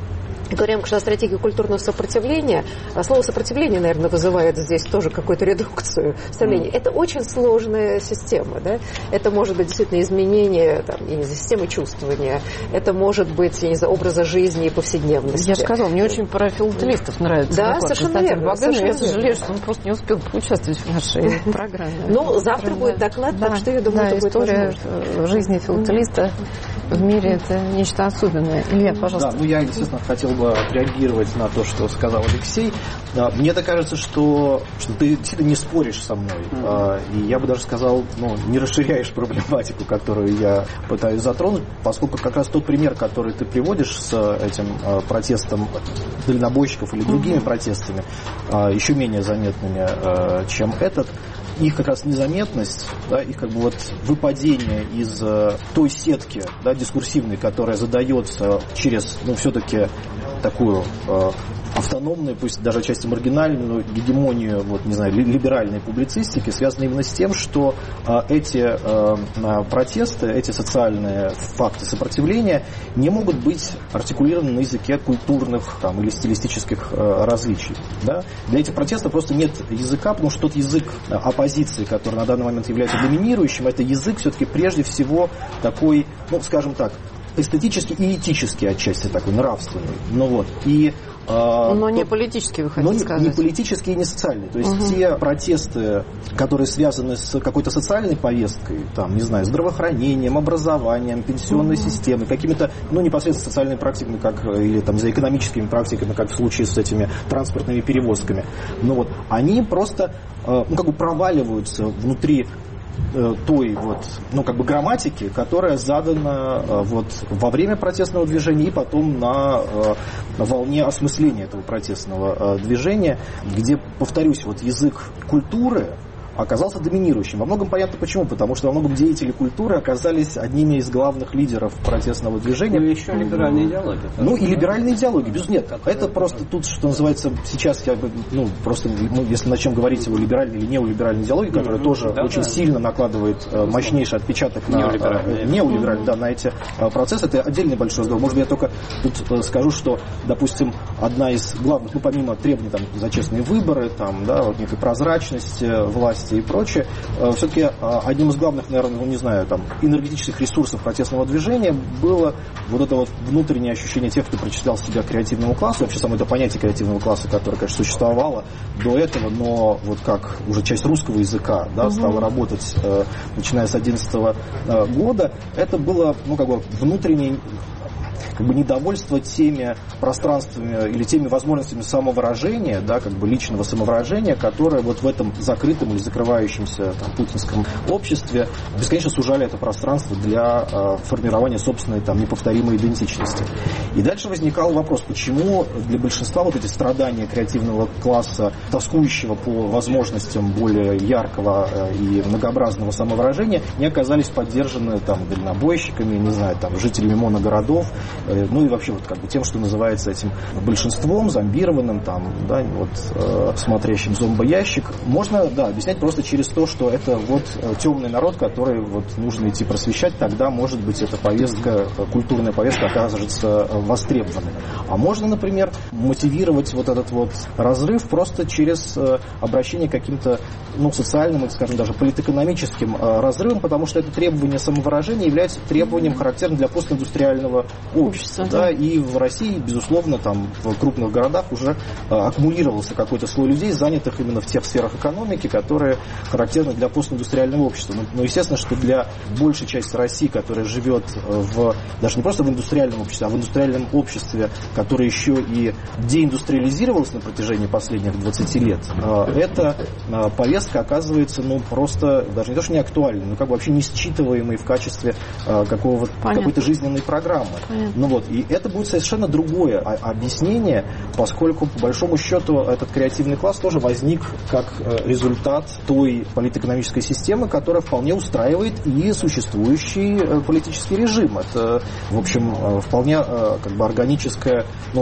говорим о стратегии культурного сопротивления. Слово «сопротивление», наверное, вызывает здесь тоже какую-то редукцию становления. Это очень сложная система. Да? Это может быть действительно изменение системы чувствования. Это может быть, я не знаю, образа жизни и повседневности. Я же сказала, мне очень про филателистов нравится. Да, совершенно верно. Я сожалею, что он просто не успел поучаствовать в нашей программе. Ну, завтра будет доклад, так что я думаю, это будет история жизни филателиста в мире — это нечто особенное. Илья, пожалуйста. Да, я, естественно, хотел бы отреагировать на то, что сказал Алексей. Мне-то кажется, что ты действительно не споришь со мной. И я бы даже сказал, не расширяешь проблематику, которую я пытаюсь затронуть, поскольку как раз тот пример, который ты приводишь с этим протестом дальнобойщиков или другими протестами, еще менее заметными, чем этот, их как раз незаметность, да, их как бы вот выпадение из той сетки, да, дискурсивной, которая задается через, все-таки такую автономную, пусть даже отчасти маргинальную гегемонию, либеральной публицистики, связано именно с тем, что эти протесты, эти социальные факты сопротивления не могут быть артикулированы на языке культурных или стилистических различий. Да? Для этих протестов просто нет языка, потому что тот язык оппозиции, который на данный момент является доминирующим, это язык все-таки прежде всего такой, скажем так, эстетический и этический отчасти такой, нравственный. Но не политический, вы хотите сказать. Не политический и не социальный. То есть те протесты, которые связаны с какой-то социальной повесткой, здравоохранением, образованием, пенсионной системой, какими-то, непосредственно социальными практиками, или за экономическими практиками, как в случае с этими транспортными перевозками. Они просто, проваливаются внутри той грамматики, которая задана во время протестного движения и потом на волне осмысления этого протестного движения, где, повторюсь, язык культуры оказался доминирующим. Во многом понятно почему, потому что во многом деятели культуры оказались одними из главных лидеров протестного движения. И еще либеральные идеологии. И либеральные идеологии, безусловно. Нет, это просто тут, что называется, сейчас если начнем говорить о либеральной или неолиберальной идеологии, которая тоже очень сильно накладывает мощнейший отпечаток на на эти процессы, это отдельный большой разговор. Может быть, я только тут скажу, что, допустим, одна из главных, помимо требований за честные выборы, некой прозрачности власти и прочее, все-таки одним из главных, наверное, энергетических ресурсов протестного движения было это внутреннее ощущение тех, кто причислял себя к креативному классу, вообще само это понятие креативного класса, которое, конечно, существовало до этого, но как уже часть русского языка стало работать, начиная с 2011 года, это было внутреннее недовольство теми пространствами или теми возможностями самовыражения, личного самовыражения, которые в этом закрытом или закрывающемся путинском обществе бесконечно сужали это пространство для формирования собственной неповторимой идентичности. И дальше возникал вопрос, почему для большинства эти страдания креативного класса, тоскующего по возможностям более яркого и многообразного самовыражения, не оказались поддержаны дальнобойщиками, жителями моногородов, и вообще тем, что называется этим большинством, зомбированным, смотрящим зомбоящик. Можно, объяснять просто через то, что это темный народ, который нужно идти просвещать, тогда, может быть, эта повестка, культурная повестка окажется востребованной. А можно, например, мотивировать этот разрыв просто через обращение к каким-то, социальным и, скажем, даже политэкономическим разрывам, потому что это требование самовыражения является требованием, характерным для постиндустриального общества. И в России, безусловно, в крупных городах уже аккумулировался какой-то слой людей, занятых именно в тех сферах экономики, которые характерны для постиндустриального общества. Но естественно, что для большей части России, которая живет даже не просто в индустриальном обществе, а в индустриальном обществе, которое еще и деиндустриализировалось на протяжении последних 20 лет, эта повестка оказывается просто даже не то, что не актуальной, но вообще не считываемой в качестве какой-то жизненной программы. И это будет совершенно другое объяснение, поскольку, по большому счету, этот креативный класс тоже возник как результат той политэкономической системы, которая вполне устраивает и существующий политический режим. Это, в общем, вполне органическое,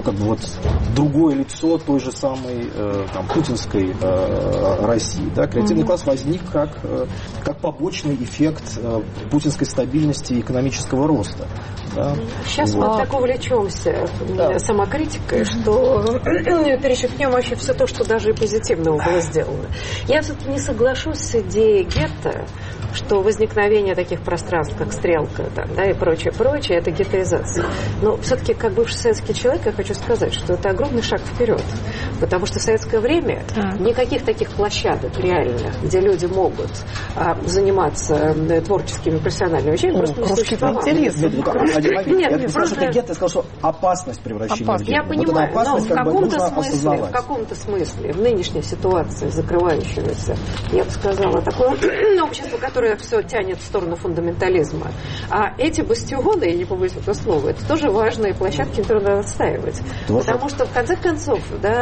другое лицо той же самой путинской России. Креативный класс возник как побочный эффект путинской стабильности и экономического роста. Да? Сейчас мы так увлечемся самокритикой, что перечеркнем вообще все то, что даже и позитивного было сделано. Я все-таки не соглашусь с идеей Гетте, что возникновение таких пространств, как Стрелка и прочее, это геттоизация. Но все-таки, как бывший советский человек, я хочу сказать, что это огромный шаг вперед. Потому что в советское время никаких таких площадок реальных, где люди могут заниматься творческими, профессиональными вещами, просто не существовало. Нет, просто Гетте сказал, что опасность превращения в гетто. Я понимаю, но в каком-то смысле, в нынешней ситуации закрывающегося, я бы сказала, такое общество, которое все тянет в сторону фундаментализма. А эти бастионы, я не побоюсь этого слова, это тоже важные площадки, которые надо отстаивать. Потому что, в конце концов,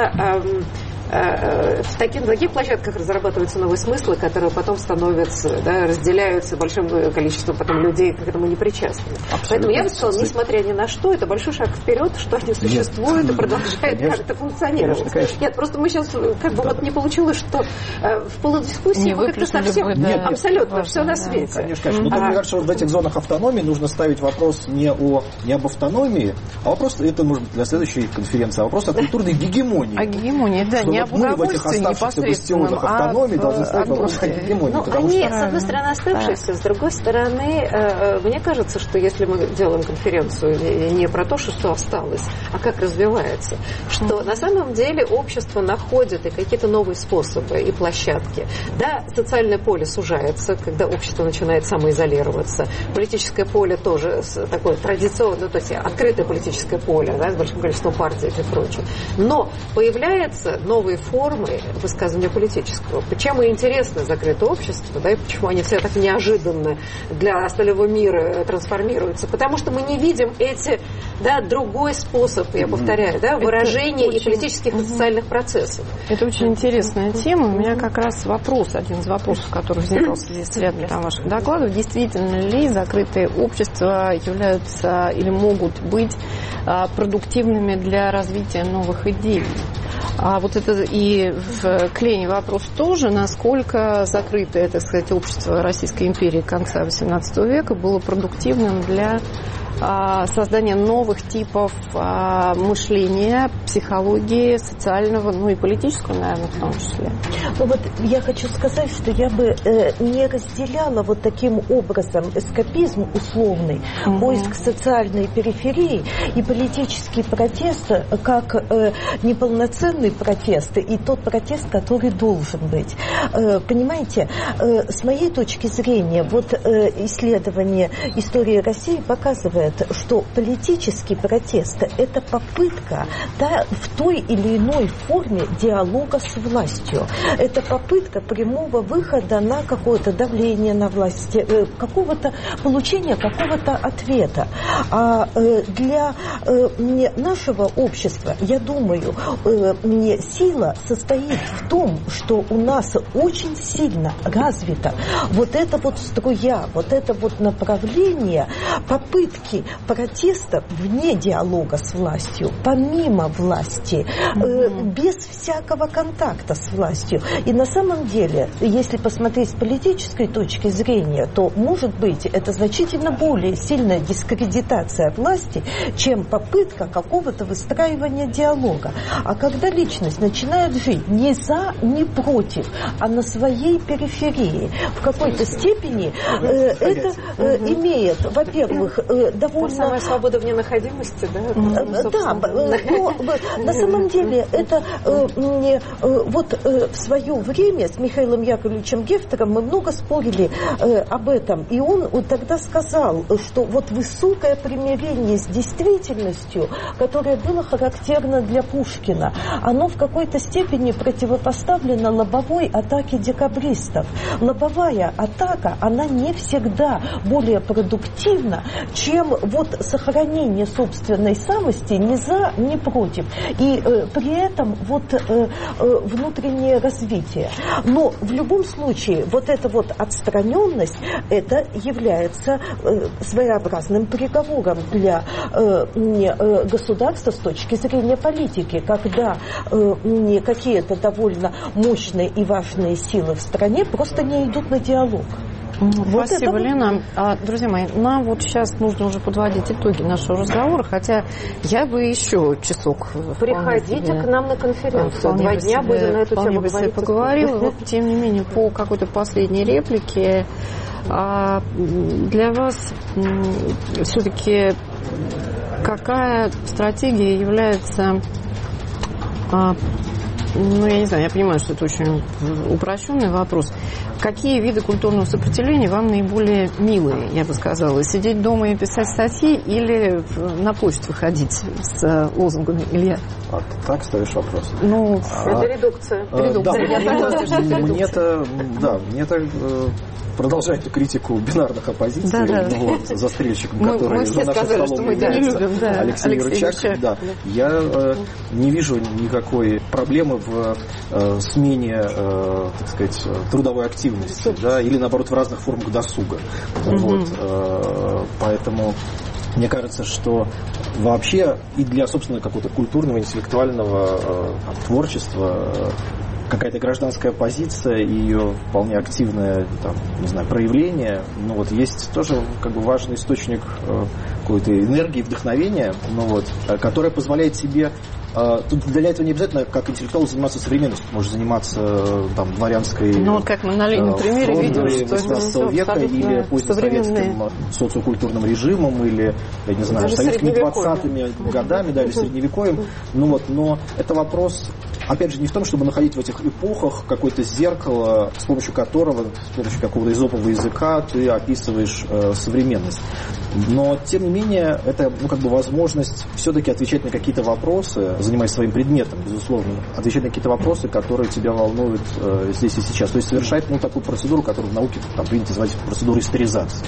в таких площадках разрабатываются новые смыслы, которые потом становятся, разделяются большим количеством потом людей, к этому не причастны. Поэтому я бы сказала, несмотря ни на что, это большой шаг вперед, что они существуют и продолжают как-то функционировать. Нет, просто мы сейчас не получилось, что в полудискуссии мы как-то совсем абсолютно все на свете. Конечно. Но тут, мне кажется, в этих зонах автономии нужно ставить вопрос не об автономии, а вопрос, это может быть для следующей конференции, а вопрос о культурной гегемонии. О гегемонии, да, не мы в этих оставшихся бастионах автономии должны ставить вопрос о гегемонии. Они, с одной стороны, оставшиеся, с другой стороны, мне кажется, что если мы делаем конференцию не про то, что осталось, а как развивается, что на самом деле общество находит и какие-то новые способы и площадки. Да, социальное поле сужается, когда общество начинает самоизолироваться. Политическое поле тоже такое традиционное, то есть открытое политическое поле, с большим количеством партий и прочее. Но появляются новые формы высказывания политического. Почему и интересно закрытое общество, и почему они все так неожиданно для остального мира трансформируются. Потому что мы не видим эти, другой способ, я повторяю, выражения и политических и социальных процессов. Это очень интересная тема. У меня как раз один из вопросов, который возникал в связи с рядом ваших докладов. Действительно ли закрытые общества являются или могут быть продуктивными для развития новых идей? А вот это и вклеение вопрос тоже, насколько закрытое, так сказать, общество Российской империи конца XVIII века было продуктивным для создания новых типов мышления, психологии, социального, и политического, наверное, в том числе. Я хочу сказать, что я бы не разделяла таким образом эскапизм условный, поиск социальной периферии и политический протест как неполноценный протест и тот протест, который должен быть. Понимаете, с моей точки зрения, исследование истории России показывает, что политический протест – это попытка в той или иной форме диалога с властью. Это попытка прямого выхода на какое-то давление на власть, получения какого-то ответа. А для нашего общества, я думаю, сила состоит в том, что у нас очень сильно развита эта струя, это направление попытки протеста вне диалога с властью, помимо власти, без всякого контакта с властью. И на самом деле, если посмотреть с политической точки зрения, то, может быть, это значительно более сильная дискредитация власти, чем попытка какого-то выстраивания диалога. А когда личность начинает жить не за, не против, а на своей периферии, в какой-то степени это имеет, во-первых, довольно... Самая свобода в ненаходимости, Да, но на самом деле это в свое время с Михаилом Яковлевичем Гефтером мы много спорили об этом, и он тогда сказал, что высокое примирение с действительностью, которое было характерно для Пушкина, оно в какой-то степени противопоставлено лобовой атаке декабристов. Лобовая атака, она не всегда более продуктивна, чем сохранение собственной самости ни за, ни против. И при этом внутреннее развитие. Но в любом случае эта отстраненность, это является своеобразным приговором для государства с точки зрения политики, когда какие-то довольно мощные и важные силы в стране просто не идут на диалог. Вот спасибо, Лена. Друзья мои, нам вот сейчас нужно уже подводить итоги нашего разговора, хотя я бы еще часок... Приходите к нам на конференцию. 2 дня будем на эту тему поговорила. Вот, тем не менее, по какой-то последней реплике, для вас все-таки какая стратегия является... Ну, я не знаю, я понимаю, что это очень упрощенный вопрос. Какие виды культурного сопротивления вам наиболее милые, я бы сказала? Сидеть дома и писать статьи или на почту выходить с лозунгами, Илья? Так ставишь вопрос? Ну, это редукция. Мне-то продолжает критику бинарных оппозиций, застрельщиком, который за нашим столом является Алексей Юрчак. Я не вижу никакой проблемы в смене, так сказать, трудовой активности, или наоборот в разных формах досуга. Поэтому мне кажется, что вообще и для, собственно, какого-то культурного, интеллектуального творчества какая-то гражданская позиция и ее вполне активное проявление, есть тоже важный источник какой-то энергии, вдохновения, которое позволяет себе. Для этого не обязательно как интеллектуал заниматься современностью, может заниматься дворянской как мы на линии примере видим, что 18 века или позднесоветским социокультурным режимом, или, я не знаю, советскими 20-ми годами, или средневековьем. Но это вопрос, опять же, не в том, чтобы находить в этих эпохах какое-то зеркало, с помощью которого, с помощью какого-то эзопового языка ты описываешь современность. Но, тем не менее, это возможность все-таки отвечать на какие-то вопросы, занимаясь своим предметом, безусловно, отвечать на какие-то вопросы, которые тебя волнуют здесь и сейчас. То есть совершать такую процедуру, которую в науке принято называть процедурой историзации.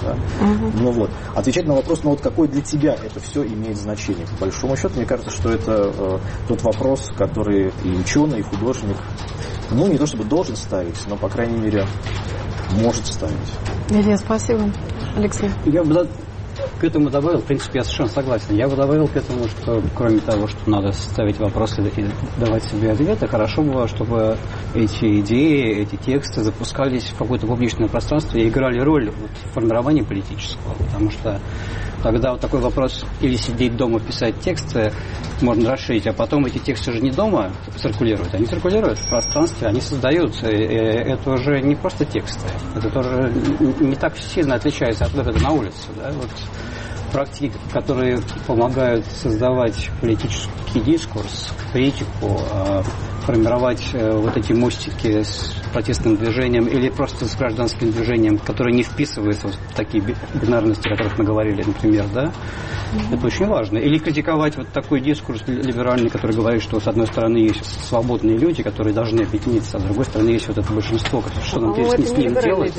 Отвечать на вопрос, какое для тебя это все имеет значение. По большому счету, мне кажется, что это тот вопрос, который и ученый, и художник, не то чтобы должен ставить, но, по крайней мере, может ставить. Илья, спасибо. Алексей. Я бы к этому добавил, в принципе, я совершенно согласен. Я бы добавил к этому, что кроме того, что надо ставить вопросы и давать себе ответы, хорошо было, чтобы эти идеи, эти тексты запускались в какое-то публичное пространство и играли роль в формировании политического. Потому что тогда такой вопрос, или сидеть дома писать тексты, можно расширить, а потом эти тексты уже не дома циркулируют, они циркулируют в пространстве, они создаются. И это уже не просто тексты, это тоже не так сильно отличается от выхода на улицу. Практики, которые помогают создавать политический дискурс, критику, формировать эти мостики с протестным движением или просто с гражданским движением, которые не вписываются в такие бинарности, о которых мы говорили, например, это очень важно. Или критиковать такой дискурс либеральный, который говорит, что с одной стороны есть свободные люди, которые должны объединиться, а с другой стороны есть это большинство, что нам с ним делать.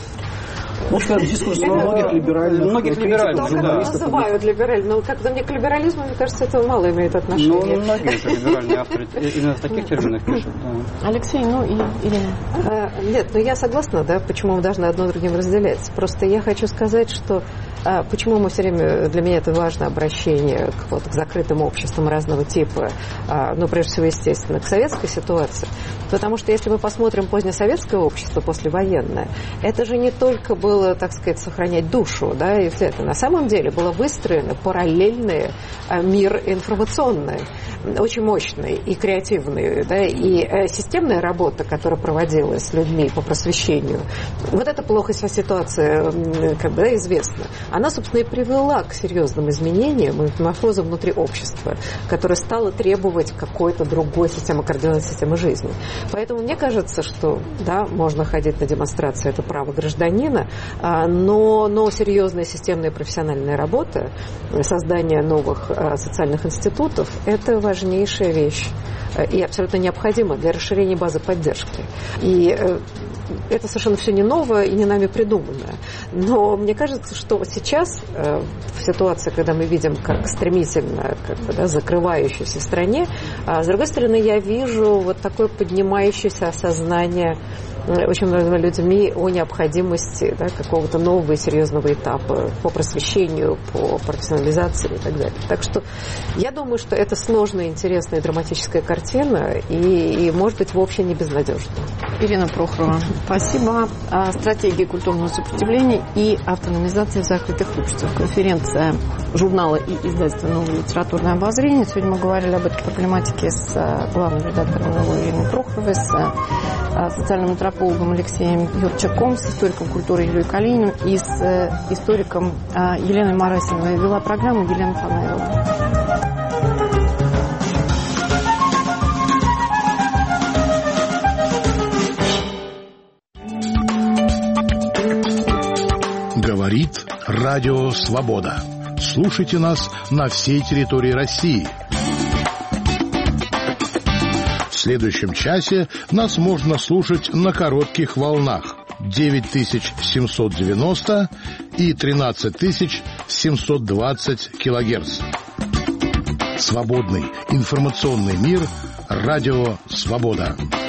Дискурс многих либеральных. Называют либеральным, но как-то мне к либерализму, мне кажется, это мало имеет отношения. Многие же либеральные авторы именно в таких терминах пишут. Алексей, Ирина. Нет, я согласна, почему мы должны одно другим разделять. Просто я хочу сказать, что почему мы все время, для меня это важно, обращение к закрытым обществам разного типа, прежде всего, естественно, к советской ситуации. Потому что если мы посмотрим позднесоветское общество, послевоенное, это же не только было, так сказать, сохранять душу, и все это. На самом деле было выстроено параллельный мир информационный, очень мощный и креативный, и системная работа, которая проводилась с людьми по просвещению. Эта плохость ситуации, известна. Она, собственно, и привела к серьезным изменениям и метаморфозам внутри общества, которое стало требовать какой-то другой системы координации системы жизни. Поэтому мне кажется, что, можно ходить на демонстрации, это право гражданина, но серьезная системная профессиональная работа, создание новых социальных институтов – это важнейшая вещь и абсолютно необходимо для расширения базы поддержки. И это совершенно все не новое и не нами придуманное. Но мне кажется, что сейчас, в ситуации, когда мы видим, как стремительно закрывающуюся в стране, с другой стороны, я вижу такое поднимающееся осознание очень многими людьми о необходимости какого-то нового и серьезного этапа по просвещению, по профессионализации и так далее. Так что я думаю, что это сложная, интересная, драматическая картина и может быть, вовсе не безнадежная. Ирина Прохорова, спасибо. Стратегия культурного сопротивления и автономизация в закрытых обществах. Конференция журнала и издательства «Новое литературное обозрение». Сегодня мы говорили об этой проблематике с главным редактором «Новой» Ириной Прохоровой, с социальным антропологом Алексеем Юрчаком, с историком культуры Ильей Калининым и с историком Еленой Марасиновой. Вела программу Елена Фанаилова. Говорит Радио Свобода. Слушайте нас на всей территории России. В следующем часе нас можно слушать на коротких волнах 9790 и 13720 килогерц. Свободный информационный мир. Радио Свобода.